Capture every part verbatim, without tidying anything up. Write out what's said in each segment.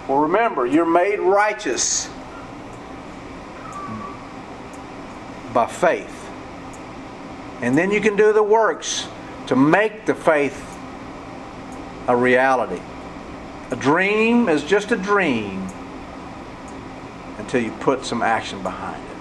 Well, remember, you're made righteous by faith. And then you can do the works to make the faith a reality. A dream is just a dream until you put some action behind it.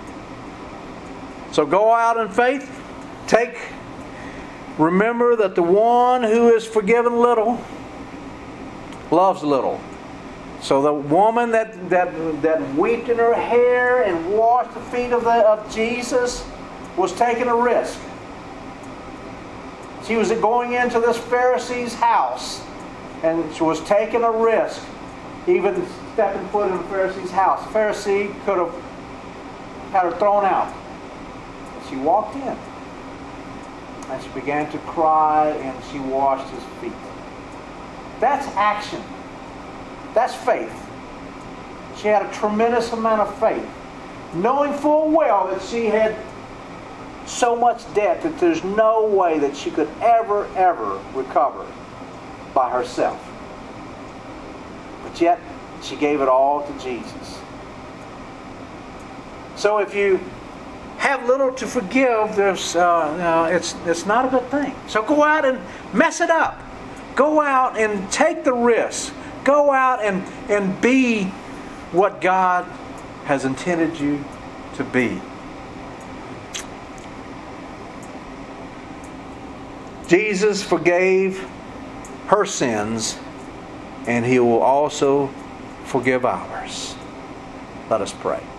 So go out in faith. Take, remember that the one who is forgiven little loves little. So the woman that, that, that wept in her hair and washed the feet of, the, of Jesus was taking a risk. She was going into this Pharisee's house and she was taking a risk, even stepping foot in the Pharisee's house. The Pharisee could have had her thrown out. But she walked in and she began to cry and she washed his feet. That's action. That's faith. She had a tremendous amount of faith, knowing full well that she had so much debt that there's no way that she could ever, ever recover by herself. But yet, she gave it all to Jesus. So if you have little to forgive, there's uh, uh, it's it's not a good thing. So go out and mess it up. Go out and take the risk. Go out and, and be what God has intended you to be. Jesus forgave her sins, and He will also forgive ours. Let us pray.